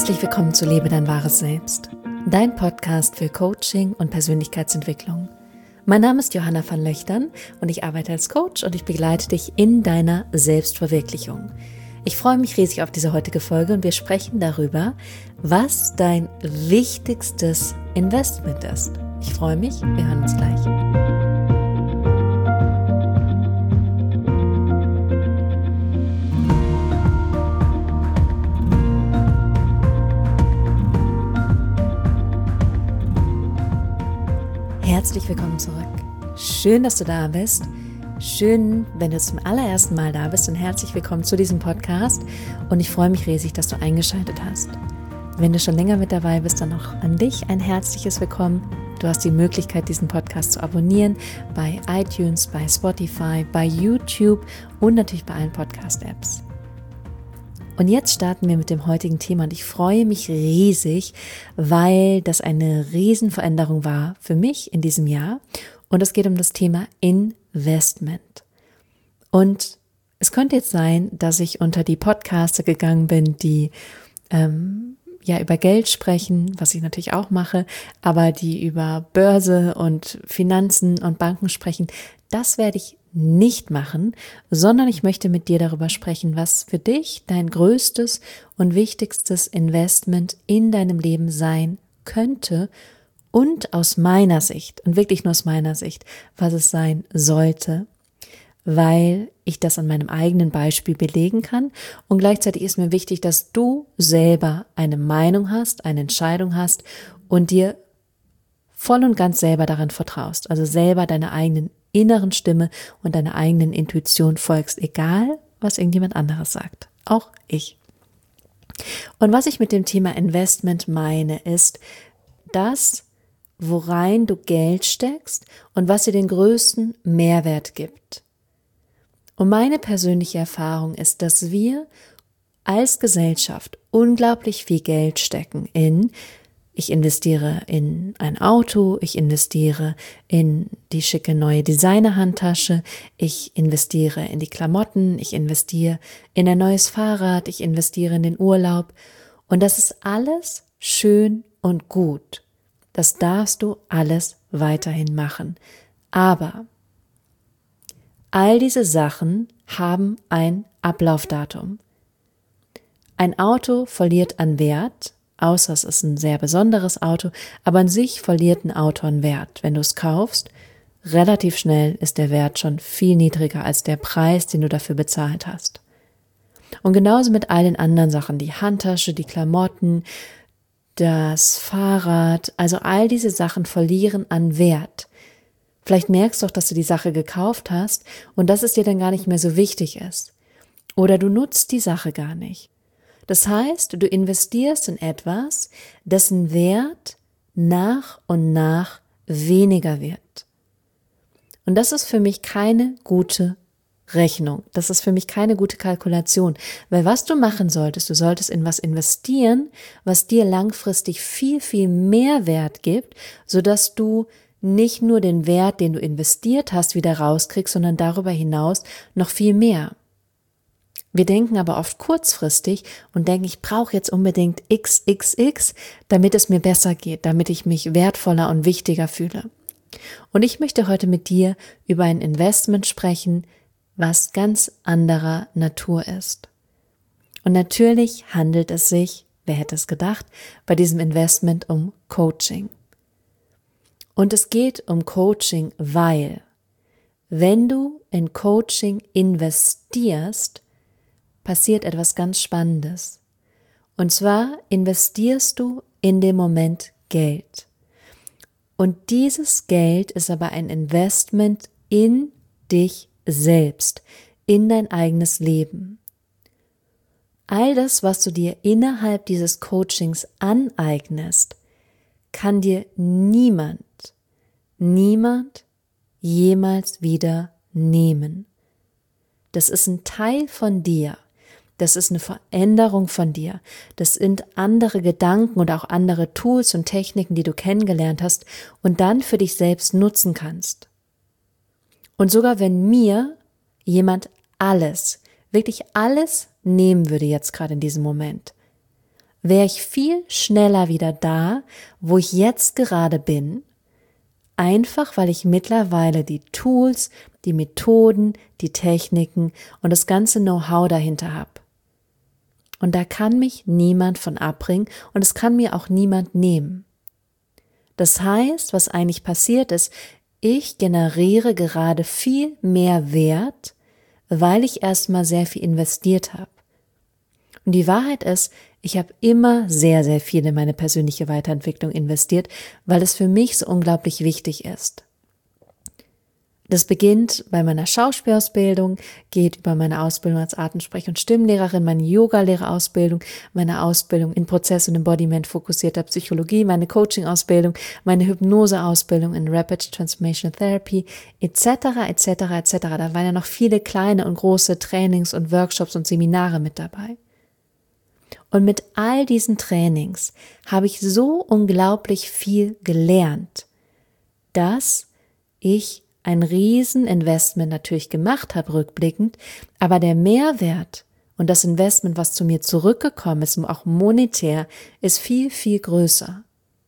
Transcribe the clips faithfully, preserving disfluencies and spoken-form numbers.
Herzlich willkommen zu Lebe dein wahres Selbst, dein Podcast für Coaching und Persönlichkeitsentwicklung. Mein Name ist Johanna van Löchtern und ich arbeite als Coach und ich begleite dich in deiner Selbstverwirklichung. Ich freue mich riesig auf diese heutige Folge und wir sprechen darüber, was dein wichtigstes Investment ist. Ich freue mich, wir hören uns gleich. Herzlich willkommen zurück. Schön, dass du da bist. Schön, wenn du zum allerersten Mal da bist und herzlich willkommen zu diesem Podcast. Und ich freue mich riesig, dass du eingeschaltet hast. Wenn du schon länger mit dabei bist, dann auch an dich ein herzliches Willkommen. Du hast die Möglichkeit, diesen Podcast zu abonnieren bei iTunes, bei Spotify, bei YouTube und natürlich bei allen Podcast-Apps. Und jetzt starten wir mit dem heutigen Thema und ich freue mich riesig, weil das eine Riesenveränderung war für mich in diesem Jahr und es geht um das Thema Investment. Und es könnte jetzt sein, dass ich unter die Podcaster gegangen bin, die ähm, ja über Geld sprechen, was ich natürlich auch mache, aber die über Börse und Finanzen und Banken sprechen. Das werde ich nicht machen, sondern ich möchte mit dir darüber sprechen, was für dich dein größtes und wichtigstes Investment in deinem Leben sein könnte und aus meiner Sicht, und wirklich nur aus meiner Sicht, was es sein sollte, weil ich das an meinem eigenen Beispiel belegen kann und gleichzeitig ist mir wichtig, dass du selber eine Meinung hast, eine Entscheidung hast und dir voll und ganz selber daran vertraust, also selber deiner eigenen inneren Stimme und deiner eigenen Intuition folgst, egal was irgendjemand anderes sagt, auch ich. Und was ich mit dem Thema Investment meine, ist das, worein du Geld steckst und was dir den größten Mehrwert gibt. Und meine persönliche Erfahrung ist, dass wir als Gesellschaft unglaublich viel Geld stecken in Ich investiere in ein Auto, ich investiere in die schicke neue Designer-Handtasche, ich investiere in die Klamotten, ich investiere in ein neues Fahrrad, ich investiere in den Urlaub. Und das ist alles schön und gut. Das darfst du alles weiterhin machen. Aber all diese Sachen haben ein Ablaufdatum. Ein Auto verliert an Wert, außer es ist ein sehr besonderes Auto, aber an sich verliert ein Auto an Wert. Wenn du es kaufst, relativ schnell ist der Wert schon viel niedriger als der Preis, den du dafür bezahlt hast. Und genauso mit all den anderen Sachen, die Handtasche, die Klamotten, das Fahrrad, also all diese Sachen verlieren an Wert. Vielleicht merkst du auch, dass du die Sache gekauft hast und dass es dir dann gar nicht mehr so wichtig ist. Oder du nutzt die Sache gar nicht. Das heißt, du investierst in etwas, dessen Wert nach und nach weniger wird. Und das ist für mich keine gute Rechnung. Das ist für mich keine gute Kalkulation. Weil was du machen solltest, du solltest in was investieren, was dir langfristig viel, viel mehr Wert gibt, sodass du nicht nur den Wert, den du investiert hast, wieder rauskriegst, sondern darüber hinaus noch viel mehr. Wir denken aber oft kurzfristig und denken, ich brauche jetzt unbedingt X X X, damit es mir besser geht, damit ich mich wertvoller und wichtiger fühle. Und ich möchte heute mit dir über ein Investment sprechen, was ganz anderer Natur ist. Und natürlich handelt es sich, wer hätte es gedacht, bei diesem Investment um Coaching. Und es geht um Coaching, weil wenn du in Coaching investierst, passiert etwas ganz Spannendes. Und zwar investierst du in dem Moment Geld. Und dieses Geld ist aber ein Investment in dich selbst, in dein eigenes Leben. All das, was du dir innerhalb dieses Coachings aneignest, kann dir niemand, niemand jemals wieder nehmen. Das ist ein Teil von dir. Das ist eine Veränderung von dir. Das sind andere Gedanken und auch andere Tools und Techniken, die du kennengelernt hast und dann für dich selbst nutzen kannst. Und sogar wenn mir jemand alles, wirklich alles nehmen würde jetzt gerade in diesem Moment, wäre ich viel schneller wieder da, wo ich jetzt gerade bin, einfach weil ich mittlerweile die Tools, die Methoden, die Techniken und das ganze Know-how dahinter habe. Und da kann mich niemand von abbringen und es kann mir auch niemand nehmen. Das heißt, was eigentlich passiert ist, ich generiere gerade viel mehr Wert, weil ich erstmal sehr viel investiert habe. Und die Wahrheit ist, ich habe immer sehr, sehr viel in meine persönliche Weiterentwicklung investiert, weil es für mich so unglaublich wichtig ist. Das beginnt bei meiner Schauspielausbildung, geht über meine Ausbildung als Atemsprech- und Stimmlehrerin, meine Yoga-Lehrerausbildung, meine Ausbildung in Prozess- und Embodiment-fokussierter Psychologie, meine Coaching-Ausbildung, meine Hypnose-Ausbildung in Rapid Transformation Therapy, et cetera, et cetera, et cetera. Da waren ja noch viele kleine und große Trainings und Workshops und Seminare mit dabei. Und mit all diesen Trainings habe ich so unglaublich viel gelernt, dass ich ein Rieseninvestment natürlich gemacht habe, rückblickend, aber der Mehrwert und das Investment, was zu mir zurückgekommen ist, auch monetär, ist viel, viel größer.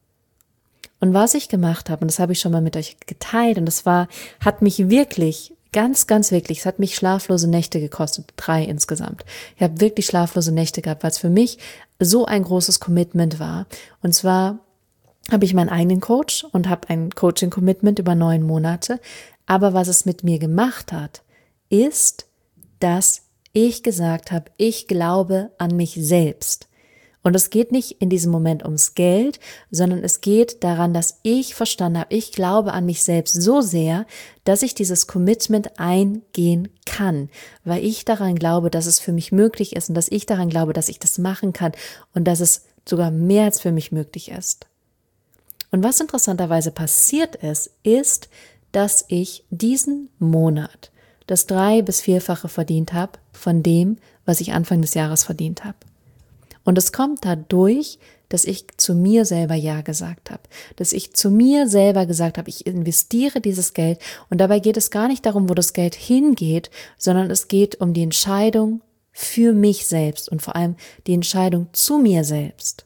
Und was ich gemacht habe, und das habe ich schon mal mit euch geteilt, und das war, hat mich wirklich, ganz, ganz wirklich, es hat mich schlaflose Nächte gekostet, drei insgesamt. Ich habe wirklich schlaflose Nächte gehabt, weil es für mich so ein großes Commitment war. Und zwar habe ich meinen eigenen Coach und habe ein Coaching-Commitment über neun Monate. Aber was es mit mir gemacht hat, ist, dass ich gesagt habe, ich glaube an mich selbst. Und es geht nicht in diesem Moment ums Geld, sondern es geht daran, dass ich verstanden habe, ich glaube an mich selbst so sehr, dass ich dieses Commitment eingehen kann, weil ich daran glaube, dass es für mich möglich ist und dass ich daran glaube, dass ich das machen kann und dass es sogar mehr als für mich möglich ist. Und was interessanterweise passiert ist, ist, dass ich diesen Monat das drei- bis vierfache verdient habe von dem, was ich Anfang des Jahres verdient habe. Und es kommt dadurch, dass ich zu mir selber Ja gesagt habe, dass ich zu mir selber gesagt habe, ich investiere dieses Geld und dabei geht es gar nicht darum, wo das Geld hingeht, sondern es geht um die Entscheidung für mich selbst und vor allem die Entscheidung zu mir selbst.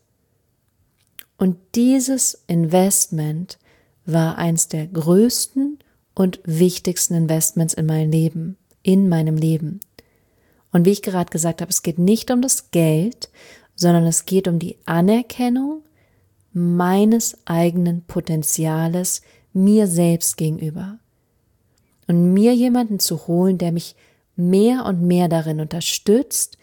Und dieses Investment war eins der größten und wichtigsten Investments in meinem Leben, in meinem Leben. Und wie ich gerade gesagt habe, es geht nicht um das Geld, sondern es geht um die Anerkennung meines eigenen Potenziales mir selbst gegenüber. Und mir jemanden zu holen, der mich mehr und mehr darin unterstützt,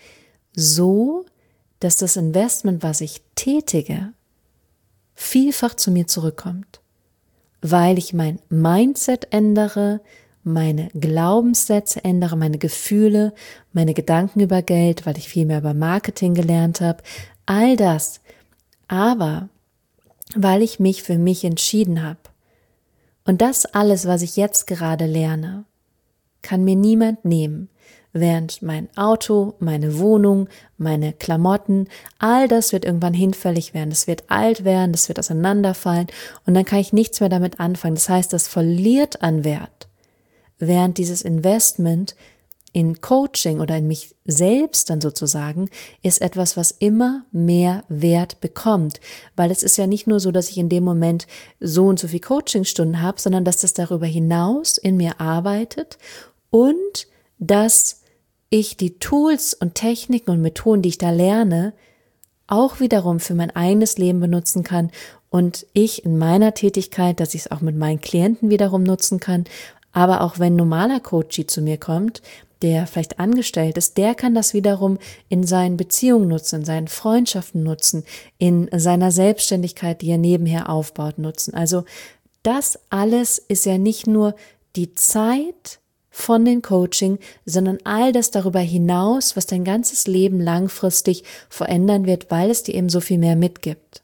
so, dass das Investment, was ich tätige, vielfach zu mir zurückkommt, weil ich mein Mindset ändere, meine Glaubenssätze ändere, meine Gefühle, meine Gedanken über Geld, weil ich viel mehr über Marketing gelernt habe, all das, aber weil ich mich für mich entschieden habe. Und das alles, was ich jetzt gerade lerne, kann mir niemand nehmen, während mein Auto, meine Wohnung, meine Klamotten, all das wird irgendwann hinfällig werden, das wird alt werden, das wird auseinanderfallen und dann kann ich nichts mehr damit anfangen. Das heißt, das verliert an Wert, während dieses Investment in Coaching oder in mich selbst dann sozusagen ist etwas, was immer mehr Wert bekommt, weil es ist ja nicht nur so, dass ich in dem Moment so und so viel Coachingstunden habe, sondern dass das darüber hinaus in mir arbeitet und dass ich die Tools und Techniken und Methoden, die ich da lerne, auch wiederum für mein eigenes Leben benutzen kann und ich in meiner Tätigkeit, dass ich es auch mit meinen Klienten wiederum nutzen kann, aber auch wenn ein normaler Coachie zu mir kommt, der vielleicht angestellt ist, der kann das wiederum in seinen Beziehungen nutzen, in seinen Freundschaften nutzen, in seiner Selbstständigkeit, die er nebenher aufbaut, nutzen. Also das alles ist ja nicht nur die Zeit von den Coaching, sondern all das darüber hinaus, was dein ganzes Leben langfristig verändern wird, weil es dir eben so viel mehr mitgibt.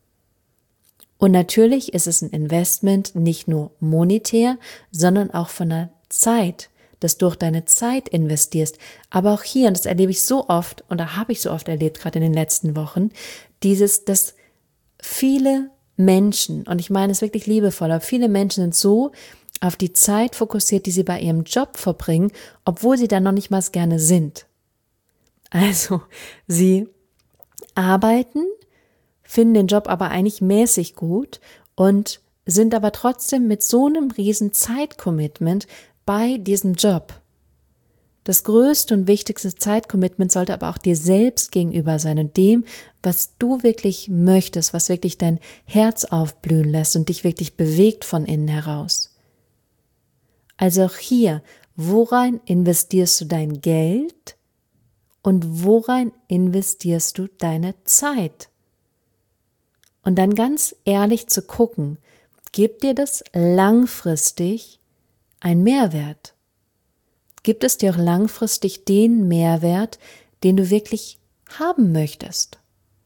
Und natürlich ist es ein Investment nicht nur monetär, sondern auch von der Zeit, dass du durch deine Zeit investierst. Aber auch hier, und das erlebe ich so oft, und da habe ich so oft erlebt, gerade in den letzten Wochen, dieses, dass viele Menschen, und ich meine es wirklich liebevoll, aber viele Menschen sind so auf die Zeit fokussiert, die sie bei ihrem Job verbringen, obwohl sie da noch nicht mal gerne sind. Also, sie arbeiten, finden den Job aber eigentlich mäßig gut und sind aber trotzdem mit so einem riesen Zeitcommitment bei diesem Job. Das größte und wichtigste Zeitcommitment sollte aber auch dir selbst gegenüber sein und dem, was du wirklich möchtest, was wirklich dein Herz aufblühen lässt und dich wirklich bewegt von innen heraus. Also auch hier, worein investierst du dein Geld und worein investierst du deine Zeit? Und dann ganz ehrlich zu gucken, gibt dir das langfristig einen Mehrwert? Gibt es dir auch langfristig den Mehrwert, den du wirklich haben möchtest?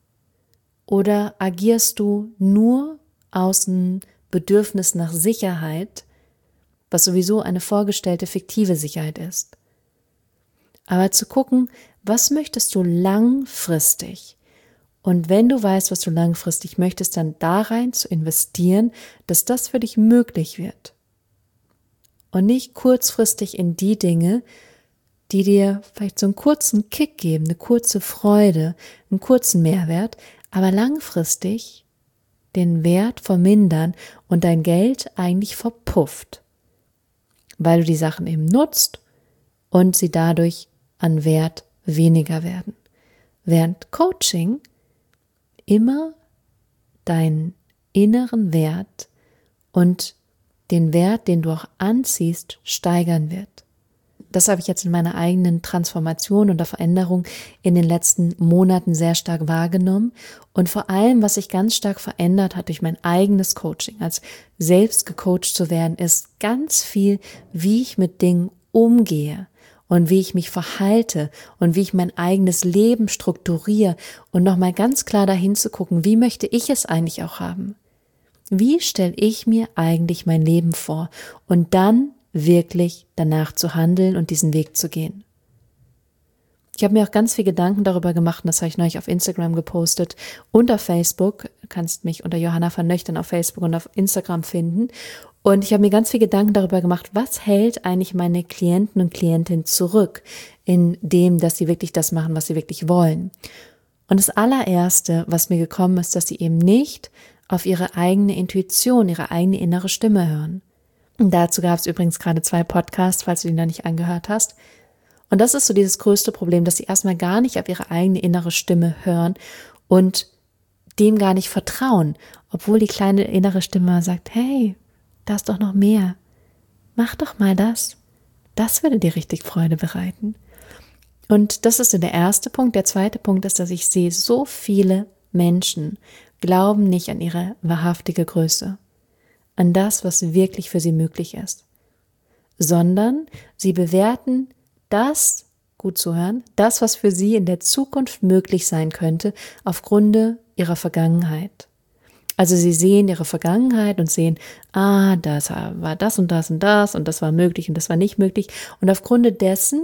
Oder agierst du nur aus dem Bedürfnis nach Sicherheit, was sowieso eine vorgestellte fiktive Sicherheit ist? Aber zu gucken, was möchtest du langfristig? Und wenn du weißt, was du langfristig möchtest, dann da rein zu investieren, dass das für dich möglich wird. Und nicht kurzfristig in die Dinge, die dir vielleicht so einen kurzen Kick geben, eine kurze Freude, einen kurzen Mehrwert, aber langfristig den Wert vermindern und dein Geld eigentlich verpufft, weil du die Sachen eben nutzt und sie dadurch an Wert weniger werden. Während Coaching immer deinen inneren Wert und den Wert, den du auch anziehst, steigern wird. Das habe ich jetzt in meiner eigenen Transformation und der Veränderung in den letzten Monaten sehr stark wahrgenommen. Und vor allem, was sich ganz stark verändert hat durch mein eigenes Coaching, als selbst gecoacht zu werden, ist ganz viel, wie ich mit Dingen umgehe und wie ich mich verhalte und wie ich mein eigenes Leben strukturiere und nochmal ganz klar dahin zu gucken, wie möchte ich es eigentlich auch haben? Wie stelle ich mir eigentlich mein Leben vor? Und dann wirklich danach zu handeln und diesen Weg zu gehen. Ich habe mir auch ganz viel Gedanken darüber gemacht, und das habe ich neulich auf Instagram gepostet und auf Facebook. Du kannst mich unter Johanna van Nöchtern auf Facebook und auf Instagram finden. Und ich habe mir ganz viel Gedanken darüber gemacht, was hält eigentlich meine Klienten und Klientinnen zurück, in dem, dass sie wirklich das machen, was sie wirklich wollen. Und das allererste, was mir gekommen ist, dass sie eben nicht auf ihre eigene Intuition, ihre eigene innere Stimme hören. Und dazu gab es übrigens gerade zwei Podcasts, falls du die noch nicht angehört hast. Und das ist so dieses größte Problem, dass sie erstmal gar nicht auf ihre eigene innere Stimme hören und dem gar nicht vertrauen, obwohl die kleine innere Stimme sagt, hey, da ist doch noch mehr. Mach doch mal das. Das würde dir richtig Freude bereiten. Und das ist so der erste Punkt. Der zweite Punkt ist, dass ich sehe, so viele Menschen glauben nicht an ihre wahrhaftige Größe, an das, was wirklich für sie möglich ist, sondern sie bewerten das, gut zu hören, das, was für sie in der Zukunft möglich sein könnte, aufgrund ihrer Vergangenheit. Also sie sehen ihre Vergangenheit und sehen, ah, das war das und das und das und das war möglich und das war nicht möglich. Und aufgrund dessen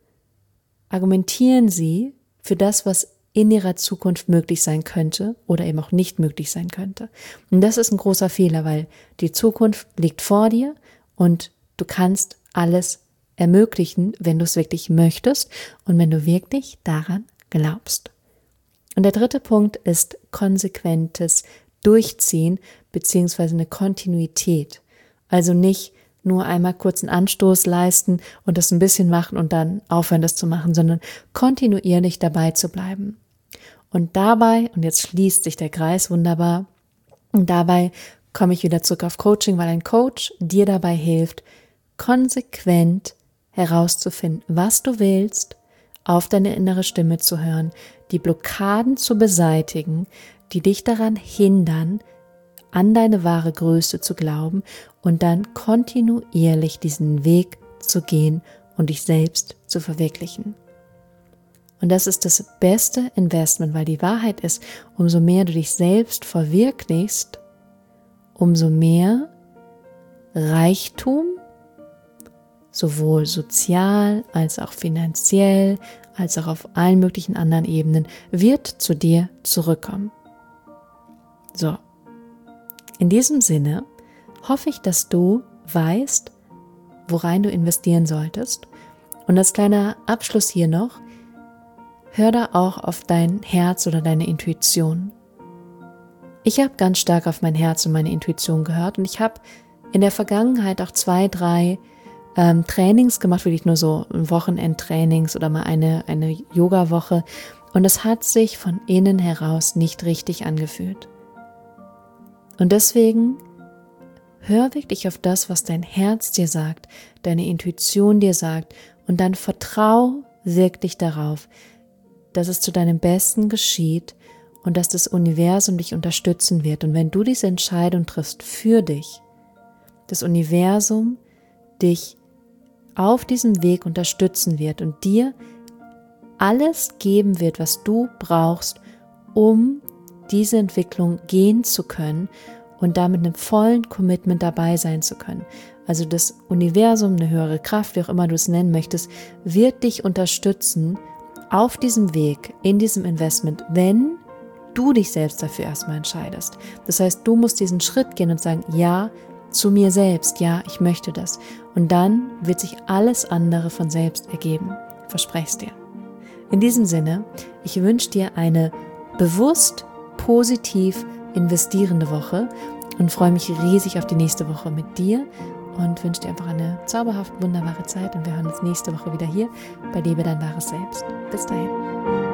argumentieren sie für das, was in ihrer Zukunft möglich sein könnte oder eben auch nicht möglich sein könnte. Und das ist ein großer Fehler, weil die Zukunft liegt vor dir und du kannst alles ermöglichen, wenn du es wirklich möchtest und wenn du wirklich daran glaubst. Und der dritte Punkt ist konsequentes Durchziehen beziehungsweise eine Kontinuität. Also nicht nur einmal kurz einen Anstoß leisten und das ein bisschen machen und dann aufhören, das zu machen, sondern kontinuierlich dabei zu bleiben. Und dabei, und jetzt schließt sich der Kreis wunderbar, und dabei komme ich wieder zurück auf Coaching, weil ein Coach dir dabei hilft, konsequent herauszufinden, was du willst, auf deine innere Stimme zu hören, die Blockaden zu beseitigen, die dich daran hindern, an deine wahre Größe zu glauben und dann kontinuierlich diesen Weg zu gehen und dich selbst zu verwirklichen. Und das ist das beste Investment, weil die Wahrheit ist, umso mehr du dich selbst verwirklichst, umso mehr Reichtum, sowohl sozial als auch finanziell, als auch auf allen möglichen anderen Ebenen, wird zu dir zurückkommen. So, in diesem Sinne hoffe ich, dass du weißt, worein du investieren solltest. Und als kleiner Abschluss hier noch, hör da auch auf dein Herz oder deine Intuition. Ich habe ganz stark auf mein Herz und meine Intuition gehört und ich habe in der Vergangenheit auch zwei, drei ähm, Trainings gemacht, wirklich nur so Wochenendtrainings oder mal eine, eine Yoga-Woche, und es hat sich von innen heraus nicht richtig angefühlt. Und deswegen hör wirklich auf das, was dein Herz dir sagt, deine Intuition dir sagt, und dann vertrau wirklich darauf, dass es zu deinem Besten geschieht und dass das Universum dich unterstützen wird. Und wenn du diese Entscheidung triffst für dich, das Universum dich auf diesem Weg unterstützen wird und dir alles geben wird, was du brauchst, um diese Entwicklung gehen zu können und damit einem vollen Commitment dabei sein zu können. Also das Universum, eine höhere Kraft, wie auch immer du es nennen möchtest, wird dich unterstützen auf diesem Weg, in diesem Investment, wenn du dich selbst dafür erstmal entscheidest. Das heißt, du musst diesen Schritt gehen und sagen, ja, zu mir selbst, ja, ich möchte das. Und dann wird sich alles andere von selbst ergeben. Verspreche es dir. In diesem Sinne, ich wünsche dir eine bewusst, positiv investierende Woche und freue mich riesig auf die nächste Woche mit dir und wünsche dir einfach eine zauberhaft wunderbare Zeit, und wir hören uns nächste Woche wieder hier bei Lebe dein wahres Selbst. Bis dahin.